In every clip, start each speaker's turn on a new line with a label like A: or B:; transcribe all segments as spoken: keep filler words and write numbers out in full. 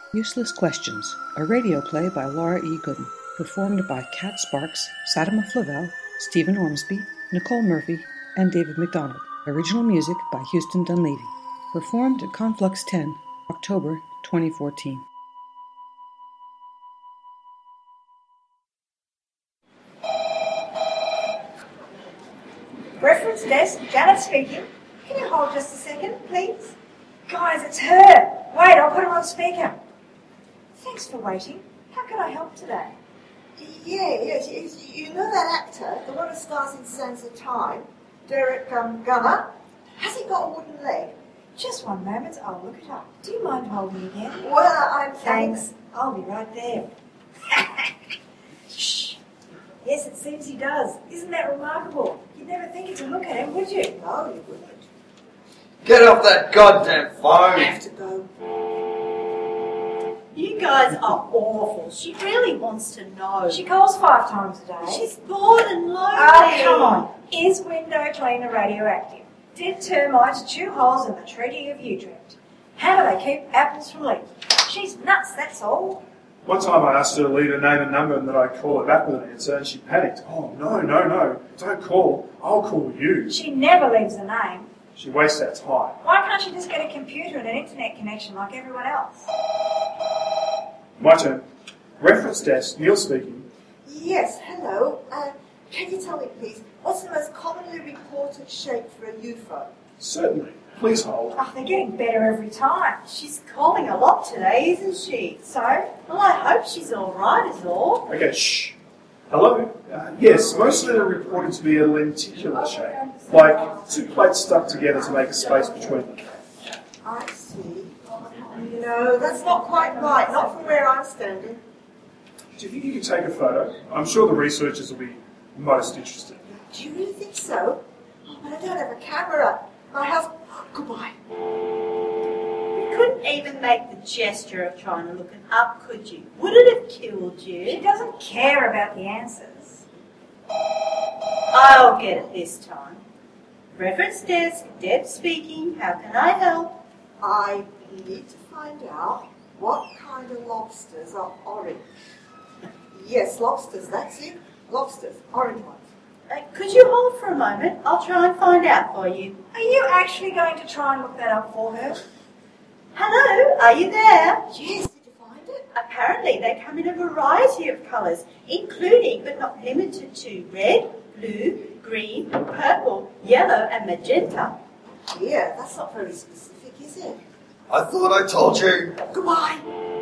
A: Useless Questions, a radio play by Laura E. Gooden, performed by Kat Sparks, Sadama Flavel, Stephen Ormsby, Nicole Murphy, and David MacDonald. Original music by Houston Dunleavy. Performed at Conflux ten, October twenty fourteen.
B: Reference desk, Janet speaking. Can you hold just a second, please? Guys, it's her. Wait, I'll put her on speaker. Thanks for waiting. How can I help today?
C: Yeah, yes, yes. You know that actor, the one who stars in Sands of Time, Derek um, Gunner? Has he got a wooden leg?
B: Just one moment, I'll look it up. Do you mind holding again?
C: Well, I'm...
B: Thanks. I'll be right there. Shh. Yes, it seems he does. Isn't that remarkable? You'd never think it to look at him, would you?
C: No, you wouldn't.
D: Get off that goddamn phone!
C: I have to go.
E: You guys are awful. She really wants to know.
B: She calls five times a day.
E: She's bored and lonely.
B: Oh, come on. Is window cleaner radioactive? Did termites chew holes in the Treaty of Utrecht? How do they keep apples from leaking? She's nuts, that's all.
F: One time I asked her to leave her name and number and that I'd call her back with an answer, and she panicked. Oh, no, no, no, don't call. I'll call you.
B: She never leaves a name.
F: She wastes our time.
B: Why can't she just get a computer and an internet connection like everyone else?
F: My turn. Reference desk, Neil speaking.
C: Yes, hello. Uh, can you tell me, please, what's the most commonly reported shape for a U F O?
F: Certainly. Please hold.
B: Oh, they're getting better every time.
E: She's calling a lot today, isn't she?
B: So?
E: Well, I hope she's all right, is all.
F: Okay, shh. Hello? Uh, yes, most of them are reported to be a lenticular shape, like two plates stuck together to make a space between them.
C: I see. No, that's not quite right, not from where I'm standing.
F: Do you think you could take a photo? I'm sure the researchers will be most interested.
C: Do you really think so? Oh, but I don't have a camera. My husband... Goodbye.
E: You couldn't even make the gesture of trying to look it up, could you? Would it have killed you?
B: She doesn't care about the answers.
E: I'll get it this time. Reference desk, Deb speaking. How can I help?
C: I need to find out what kind of lobsters are orange. Yes, lobsters, that's it. Lobsters, orange ones.
E: Uh, could you hold for a moment? I'll try and find out for you.
B: Are you actually going to try and look that up for her?
E: Hello, are you there?
C: Yes, did you find it?
E: Apparently they come in a variety of colours, including but not limited to red, blue, green, purple, yellow and magenta.
C: Yeah, that's not very specific, is it?
D: I thought I told you.
C: Goodbye.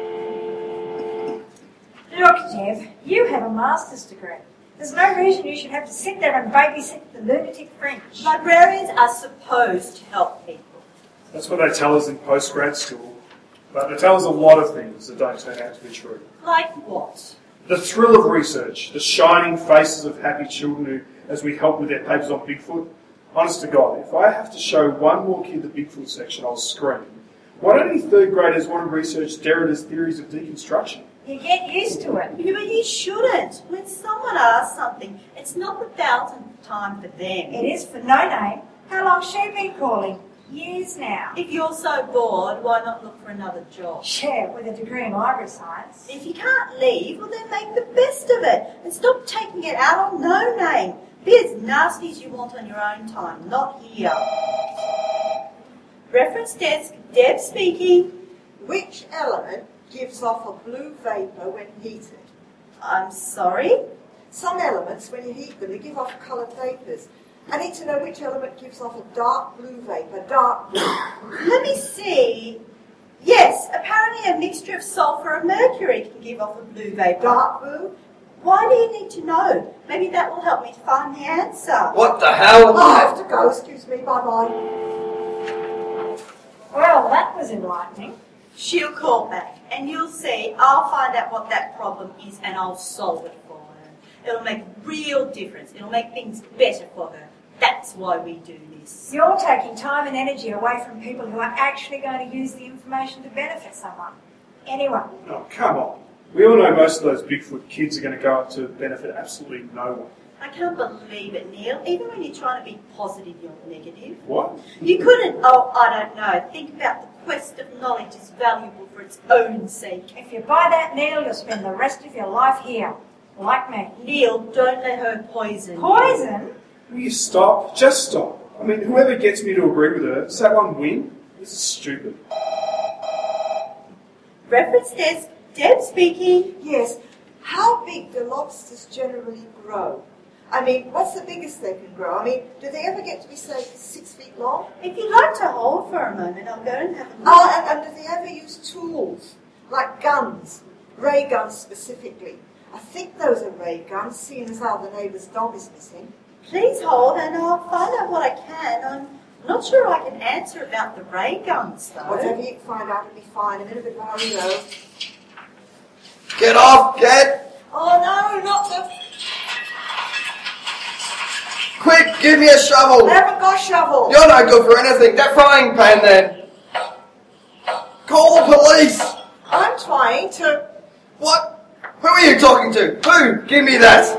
B: Look, Deb, you have a master's degree. There's no reason you should have to sit there and babysit the lunatic French.
E: Librarians are supposed to help people.
F: That's what they tell us in postgrad school. But they tell us a lot of things that don't turn out to be true.
E: Like what?
F: The thrill of research, the shining faces of happy children who, as we help with their papers on Bigfoot. Honest to God, if I have to show one more kid the Bigfoot section, I'll scream. Why don't any third graders want to research Derrida's theories of deconstruction?
B: You get used to it.
E: Yeah, but you shouldn't. When someone asks something, it's not the thousandth time for them.
B: It is for No Name. How long's she been calling? Years now.
E: If you're so bored, why not look for another job?
B: Yeah, with a degree in library science.
E: If you can't leave, well then make the best of it and stop taking it out on No Name. Be as nasty as you want on your own time, not here. Reference desk, Deb speaking.
C: Which element gives off a blue vapour when heated?
E: I'm sorry?
C: Some elements, when you heat them, they give off coloured vapours. I need to know which element gives off a dark blue vapour, dark blue.
E: Let me see. Yes, apparently a mixture of sulphur and mercury can give off a blue vapour.
C: Dark blue?
E: Why do you need to know? Maybe that will help me to find the answer.
D: What the hell?
C: I have to go, excuse me, bye-bye.
B: Well, that was enlightening.
E: She'll call back, and you'll see I'll find out what that problem is, and I'll solve it for her. It'll make a real difference. It'll make things better for her. That's why we do this.
B: You're taking time and energy away from people who are actually going to use the information to benefit someone. Anyone.
F: Oh, come on. We all know most of those Bigfoot kids are going to go up to benefit absolutely no one.
E: I can't believe it, Neil. Even when you're trying to be positive, you're negative.
F: What?
E: You couldn't, oh, I don't know. Think about the quest of knowledge is valuable for its own sake.
B: If you buy that, Neil, you'll spend the rest of your life here. Like me.
E: Neil, don't let her poison.
B: Poison?
F: Will you stop? Just stop. I mean, whoever gets me to agree with her, does that one win? This is stupid.
E: Reference desk, Deb speaking.
C: Yes. How big do lobsters generally grow? I mean, what's the biggest they can grow? I mean, do they ever get to be, say, six feet long?
E: If you'd like to hold for a moment, I'll go and have a look.
C: Oh, and, and do they ever use tools, like guns, ray guns specifically? I think those are ray guns, seeing as how the neighbour's dog is missing.
E: Please hold and I'll find out what I can. I'm not sure I can answer about the ray guns, though.
C: Whatever you can find out will be fine. I'm in a bit of a hurry, though.
D: Get off, get!
C: Oh, no, not the...
D: Quick, give me a shovel!
C: I haven't got a shovel.
D: You're no good for anything. That frying pan then. Call the police!
C: I'm trying to...
D: What? Who are you talking to? Who? Give me that!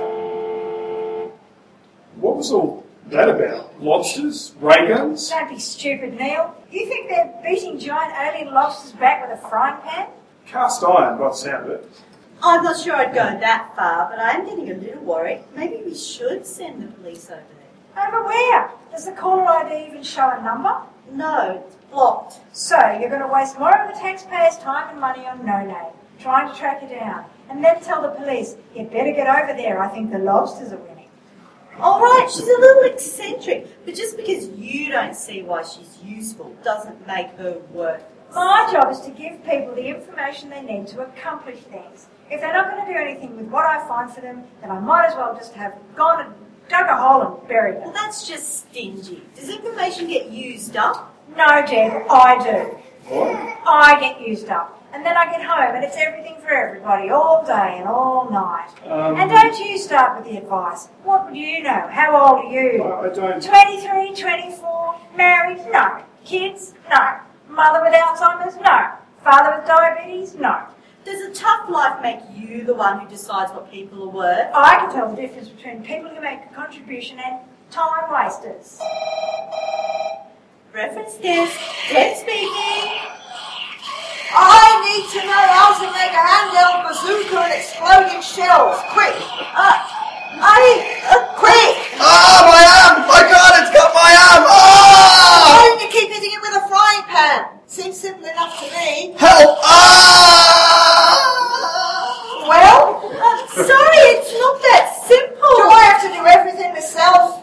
F: What was all that about? Lobsters? Ray guns?
B: Don't be stupid, Neil. You think they're beating giant alien lobsters back with a frying pan?
F: Cast iron, by the sound of it.
E: I'm not sure I'd go that far, but I am getting a little worried. Maybe we should send the police over there.
B: Over where? Does the caller I D even show a number?
E: No, it's blocked.
B: So, you're going to waste more of the taxpayers' time and money on No Name, trying to track you down, and then tell the police, you'd better get over there, I think the lobsters are winning.
E: All right, she's a little eccentric, but just because you don't see why she's useful doesn't make her worthless.
B: My job is to give people the information they need to accomplish things. If they're not going to do anything with what I find for them, then I might as well just have gone and dug a hole and buried
E: Well,
B: them.
E: that's just stingy. Does information get used up?
B: No, Deb, I do.
F: What?
B: I get used up. And then I get home and it's everything for everybody, all day and all night.
F: Um,
B: and don't you start with the advice. What would you know? How old are you?
F: I, I don't...
B: twenty-three, twenty-four, married? No. Kids? No. Mother with Alzheimer's? No. Father with diabetes? No.
E: Does a tough life make you the one who decides what people are worth?
B: I can tell the difference between people who make a contribution and time wasters.
E: Reference desk, Deb speaking.
C: I need to know how to make a handheld bazooka and exploding shells. Quick!
E: Uh, I, uh,
C: Quick!
D: Ah, my arm! My God, it's got my arm!
C: Why
D: Ah!
C: don't you keep hitting it with a frying pan? Seems simple enough to me.
D: Help! Ah!
C: Well,
E: I'm sorry, it's not that simple.
C: do I have to do everything myself?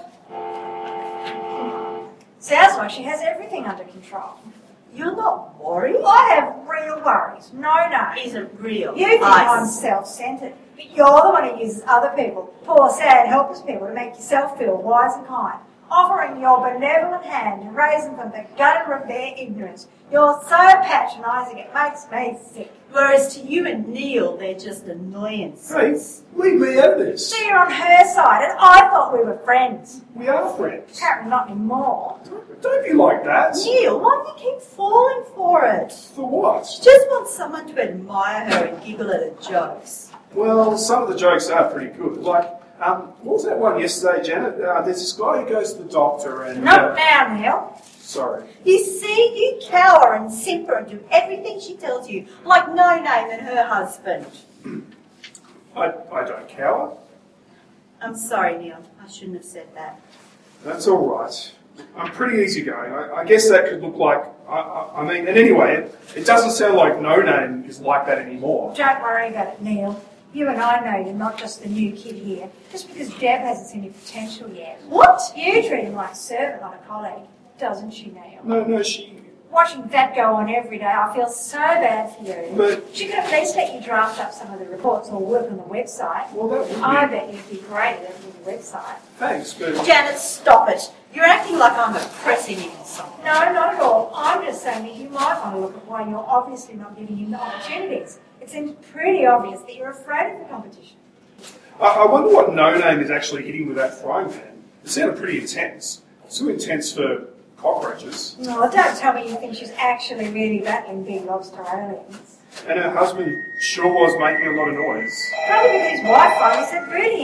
B: Sounds like she has everything under control.
E: You're not worried?
B: I have real worries. No, no.
E: Isn't real.
B: You think
E: I
B: I'm self-centered, but you're the one who uses other people, poor, sad, helpless people, to make yourself feel wise and kind, offering your benevolent hand to raise them from the gutter of their ignorance. You're so patronising, it makes me sick.
E: Whereas to you and Neil, they're just annoyances.
F: Hey, leave me out of this.
B: So you're on her side, and I thought we were friends.
F: We are friends.
B: Apparently not anymore.
F: Don't, don't be like that.
E: Neil, why do you keep falling for it?
F: For what?
E: She just wants someone to admire her and giggle at her jokes.
F: Well, some of the jokes are pretty good. Like, um, what was that one yesterday, Janet? Uh, there's this guy who goes to the doctor and...
B: Not
F: uh,
B: now, Neil.
F: Sorry.
E: You see, you cower and simper and do everything she tells you, like No Name and her husband.
F: I, I don't cower.
E: I'm sorry, Neil. I shouldn't have said that.
F: That's all right. I'm pretty easygoing. I, I guess that could look like... I, I, I mean, and anyway, it, it doesn't sound like No Name is like that anymore.
B: Don't worry about it, Neil. You and I know you're not just the new kid here, just because Deb hasn't seen your potential yet.
E: What?
B: You treat him like a servant, not a colleague, doesn't she, Neil?
F: No, no, she...
B: Watching that go on every day, I feel so bad for you.
F: But...
B: She could at least let you draft up some of the reports or work on the website.
F: Well, that would be...
B: I bet you'd be great at editing the website.
F: Thanks, but...
E: Janet, stop it. You're acting like I'm oppressing him or something.
B: No, not at all. I'm just saying that you might want to look at why you're obviously not giving him the opportunities. It seems pretty obvious that you're afraid of the competition.
F: I, I wonder what No Name is actually hitting with that frying pan. It sounded pretty intense. Too intense for cockroaches.
B: No, don't tell me you think she's actually really battling big lobster aliens.
F: And her husband sure was making a lot of noise.
B: Probably because his wife finally said boo to him.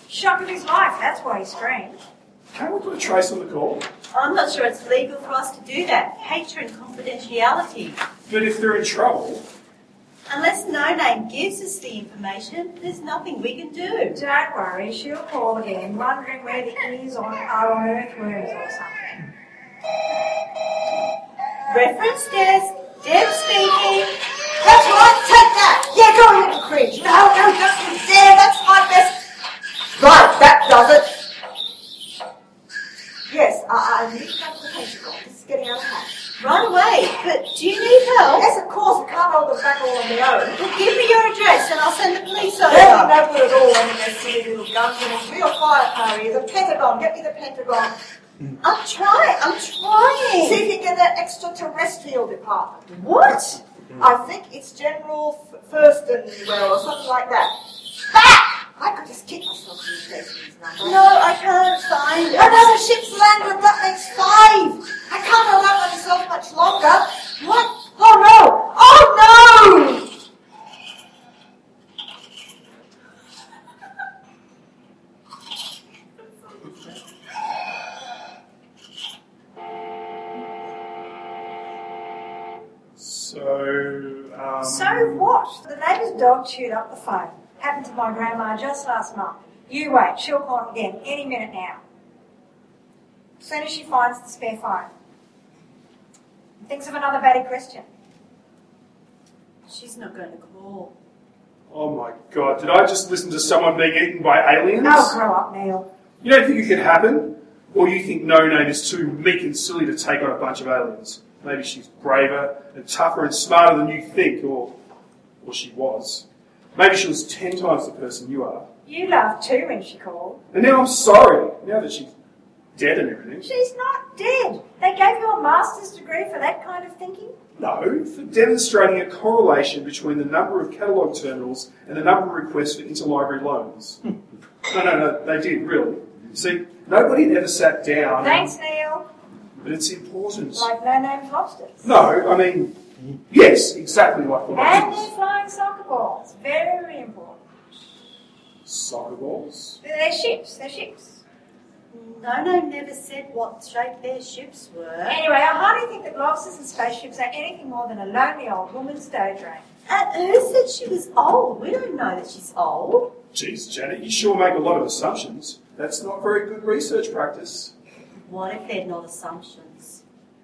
B: Shock of his life, that's why he screamed.
F: Can we put a trace on the call?
E: I'm not sure it's legal for us to do that. Nature and confidentiality.
F: But if they're in trouble,
E: Unless No Name gives us the information, there's nothing we can do.
B: Don't worry, she'll call again, wondering where the ears on are on earthworms or something.
E: Reference desk, Deb speaking.
C: That's right, take that! Yeah, go ahead and cringe. No, no, don't you dare, that's my best. Right, that does it. Yes, I, I need to go to the pentagon. This is getting out of hand.
E: Right away, but do you need help?
C: Yes, of course, I can't hold them back all on my own.
E: Well, give me your address and I'll send the police over.
C: They're no good at all when they're silly little guns and it's real firepower here. The Pentagon, get me the Pentagon.
E: I'm trying, I'm trying.
C: See if you can get that extraterrestrial department.
E: What?
C: I think it's General F- Furstenwell or something like that. Back! I could just kick myself in the face with these numbers.
E: No, I can't find it.
C: Another ship's landed, that makes five. I can't allow myself much longer. What? Oh no! Oh no!
F: so, um...
B: So what? The neighbour's dog chewed up the phone. Happened to my grandma just last month. You wait, she'll call again any minute now. As soon as she finds the spare phone. Thinks of another batty question.
E: She's not going to call.
F: Oh my god, did I just listen to someone being eaten by aliens?
B: Oh, grow up, Neil.
F: You don't think it could happen? Or you think No Name is too meek and silly to take on a bunch of aliens? Maybe she's braver and tougher and smarter than you think, or, or she was. Maybe she was ten times the person you are.
B: You laughed too when she called.
F: And now I'm sorry, now that she's dead and everything.
B: She's not dead. They gave you a master's degree for that kind of thinking?
F: No, for demonstrating a correlation between the number of catalogue terminals and the number of requests for interlibrary loans. no, no, no, they did, really. See, nobody had ever sat down...
B: Thanks,
F: and,
B: Neil.
F: But it's important.
B: Like No Name's lobsters.
F: No, I mean, yes, exactly like the
B: And
F: lobsters.
B: they're flying soccer balls. Very important.
F: Soccer balls?
B: They're ships. They're ships.
E: No Name never said what shape their ships were.
B: Anyway, I hardly think that lobsters and spaceships are anything more than a lonely old woman's daydream.
E: And who said she was old? We don't know that she's old.
F: Jeez, Janet, you sure make a lot of assumptions. That's not very good research practice.
E: What if they're not assumptions?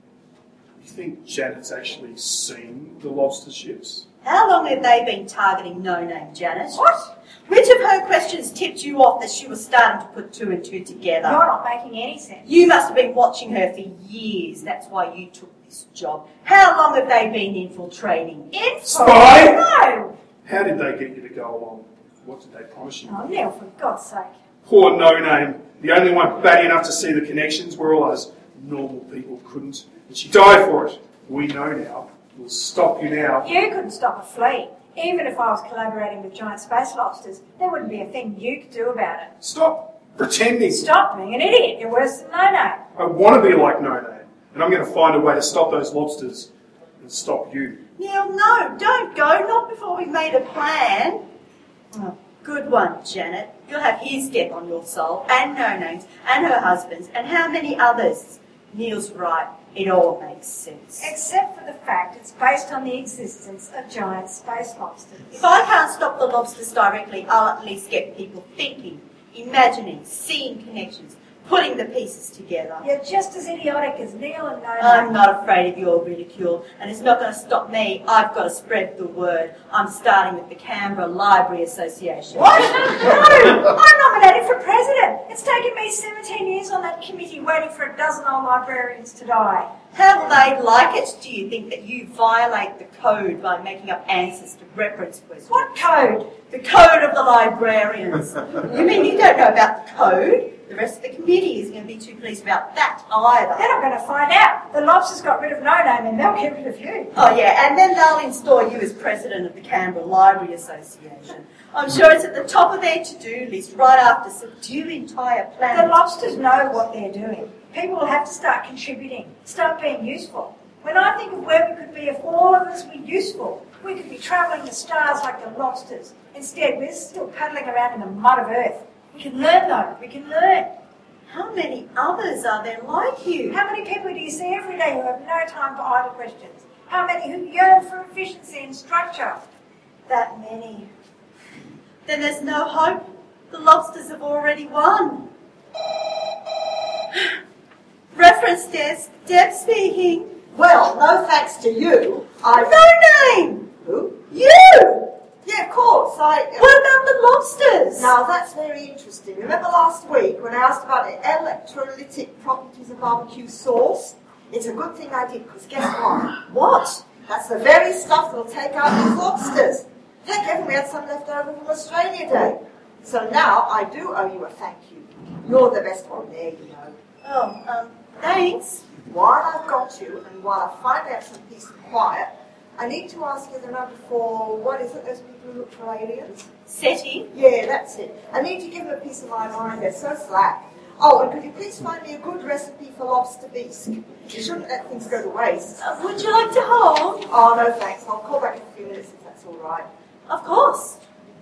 F: You think Janet's actually seen the lobster ships?
E: How long have they been targeting No Name, Janet?
B: What?
E: Which of her questions tipped you off that she was starting to put two and two together?
B: You're not making any sense.
E: You must have been watching her for years. That's why you took this job. How long have they been infiltrating?
B: Info?
F: Spy?
B: No!
F: How did they get you to go along? What did they promise you?
B: Oh, Neil, for God's sake.
F: Poor No Name. The only one batty enough to see the connections where all us normal people couldn't. And she died for it. We know now. We'll stop you now.
B: You couldn't stop a flea. Even if I was collaborating with giant space lobsters, there wouldn't be a thing you could do about it.
F: Stop pretending.
B: Stop being an idiot. You're worse than No Name.
F: I want to be like No Name. And I'm going to find a way to stop those lobsters and stop you.
E: Neil, no, don't go. Not before we've made a plan. Oh, good one, Janet. You'll have his death on your soul, and No Name's, and her husband's, and how many others? Neil's right. It all makes sense.
B: Except for the fact it's based on the existence of giant space lobsters.
E: If I can't stop the lobsters directly, I'll at least get people thinking, imagining, seeing connections, putting the pieces together.
B: You're just as idiotic as Neil and No Name.
E: I'm not afraid of your ridicule, and it's not going to stop me. I've got to spread the word. I'm starting with the Canberra Library Association.
B: What? No! I'm nominated for president. It's taken me seventeen years on that committee waiting for a dozen old librarians to die.
E: How will they like it? Do you think that you violate the code by making up answers to reference questions?
B: What code?
E: The code of the librarians. You mean you don't know about the code? The rest of the committee isn't going to be too pleased about that either.
B: They're not going to find out. The lobsters got rid of No Name and they'll get rid of you.
E: Oh yeah, and then they'll install you as president of the Canberra Library Association. I'm sure it's at the top of their to-do list right after subdue entire
B: The
E: planet.
B: lobsters know what they're doing. People will have to start contributing, start being useful. When I think of where we could be if all of us were useful, we could be travelling the stars like the lobsters. Instead, we're still paddling around in the mud of Earth. We can learn though, we can learn.
E: How many others are there like you?
B: How many people do you see every day who have no time for idle questions? How many who yearn for efficiency and structure? That many.
E: Then there's no hope. The lobsters have already won. Reference desk, Deb speaking.
C: Well, no thanks to you. I've...
E: No name!
C: Who?
E: You!
C: Yeah, of course. I...
E: What about the lobsters?
C: Now, that's very interesting. Remember last week when I asked about the electrolytic properties of barbecue sauce? It's a good thing I did, because guess what?
E: What?
C: That's the very stuff that'll take out these lobsters. Thank heaven we had some left over from Australia Day. So now I do owe you a thank you. You're the best one there, you know.
E: Oh, um, thanks.
C: While I've got you, and while I finally have some peace and quiet, I need to ask you the number for, what is it, those people who look for aliens?
E: SETI?
C: Yeah, that's it. I need to give them a piece of my mind. They're so slack. Oh, and could you please find me a good recipe for lobster bisque? You shouldn't let things go to waste.
E: Uh, would you like to hold?
C: Oh, no thanks. I'll call back in a few minutes if that's all right.
E: Of course.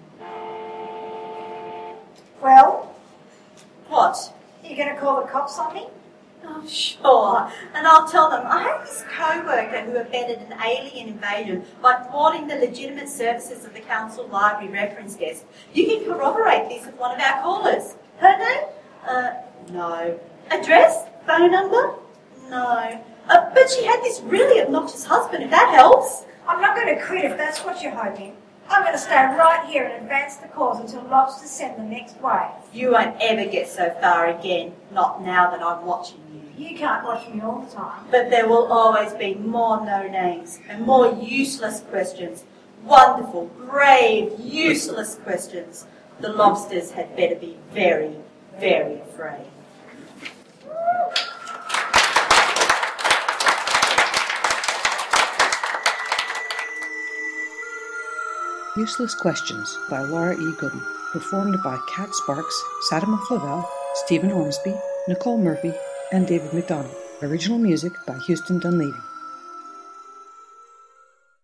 B: Well,
E: What?
B: are you going to call the cops on me?
E: Oh, sure. And I'll tell them, I have this co-worker who abetted an alien invasion by thwarting the legitimate services of the council library reference desk. You can corroborate this with one of our callers. Her name? Uh, no. Address? Phone number? No. Uh, but she had this really obnoxious husband, if that helps.
B: I'm not going to quit if that's what you're hoping. I'm going to stay right here and advance the cause until lobsters send the next wave.
E: You won't ever get so far again, not now that I'm watching you.
B: You can't watch me all the time.
E: But there will always be more no-names and more useless questions. Wonderful, brave, useless questions. The lobsters had better be very, very afraid.
A: Useless Questions by Laura E. Gooden, performed by Kat Sparks, Sadama Flavel, Stephen Ormsby, Nicole Murphy, and David McDonald. Original music by Houston Dunleavy.